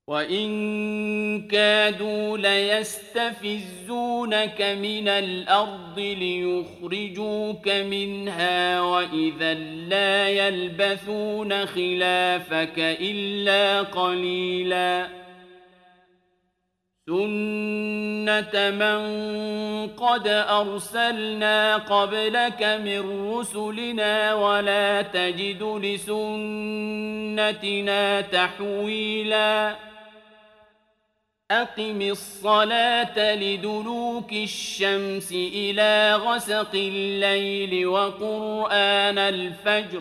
وَإِن كَادُوا لَيَسْتَفِزُّونَكَ مِنَ الْأَرْضِ لِيُخْرِجُوكَ مِنْهَا وَإِذًا لَّا يَلْبَثُونَ خِلَافَكَ إِلَّا قَلِيلًا سُنَّةَ مَن قَدْ أَرْسَلْنَا قَبْلَكَ مِن رُّسُلِنَا وَلَا تَجِدُ لِسُنَّتِنَا تَحْوِيلًا أَقِمِ الصَّلَاةَ لِدُلُوكِ الشَّمْسِ إِلَىٰ غَسَقِ اللَّيْلِ وَقُرْآنَ الْفَجْرِ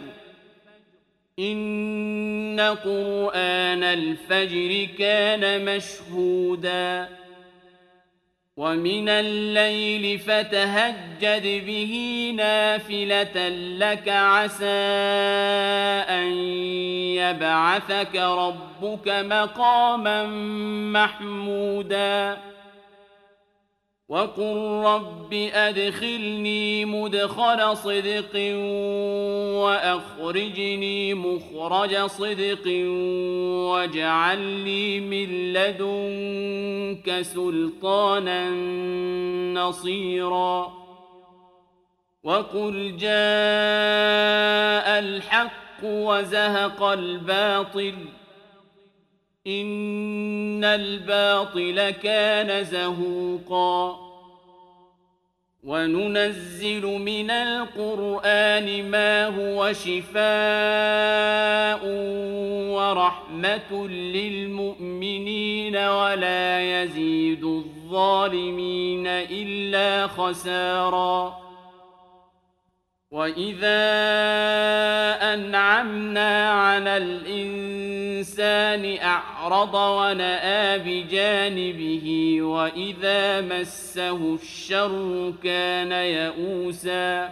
إِنَّ قُرْآنَ الْفَجْرِ كَانَ مَشْهُودًا وَمِنَ اللَّيْلِ فَتَهَجَّدْ بِهِ نَافِلَةً لَّكَ عَسَىٰ أَن يَبْعَثَكَ رَبُّكَ مَقَامًا مَّحْمُودًا وَقُل رَّبِّ أَدْخِلْنِي مُدْخَلَ صِدْقٍ وَأَخْرِجْنِي مُخْرَجَ صِدْقٍ وَاجْعَل لِّي مِن لَّدُنكَ سُلْطَانًا نَّصِيرًا وَقُلْ جَاءَ الْحَقُّ وَزَهَقَ الْبَاطِلُ إِنَّ الْبَاطِلَ كَانَ زَهُوقًا وَنُنَزِّلُ مِنَ الْقُرْآنِ مَا هُوَ شِفَاءٌ وَرَحْمَةٌ لِّلْمُؤْمِنِينَ وَلَا يَزِيدُ الظَّالِمِينَ إِلَّا خَسَارًا وَإِذَا أَنْعَمْنَا عَلَى الْإِنسَانِ أَعْرَضَ وَنَأَىٰ بِجَانِبِهِ وَإِذَا مَسَّهُ الشَّرُّ كَانَ يَئُوسًا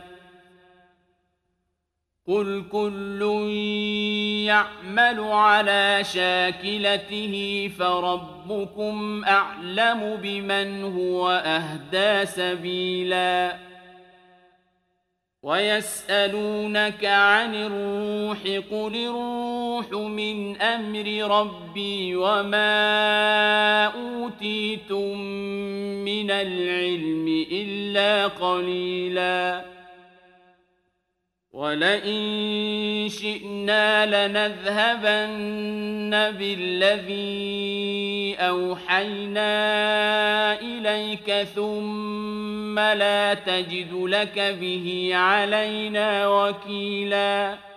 قُلْ كُلٌّ يَعْمَلُ عَلَىٰ شَاكِلَتِهِ فَرَبُّكُمْ أَعْلَمُ بِمَنْ هُوَ أَهْدَىٰ سَبِيلًا وَيَسْأَلُونَكَ عَنِ الرُّوحِ قُلِ الرُّوحُ مِنْ أَمْرِ رَبِّي وَمَا أُوتِيتُم مِّنَ الْعِلْمِ إِلَّا قَلِيلًا وَلَئِن شِئْنَا لَنَذْهَبَنَّ بِالَّذِي أَوْحَيْنَا إِلَيْكَ ثُمَّ لَا تَجِدُ لَكَ بِهِ عَلَيْنَا وَكِيلًا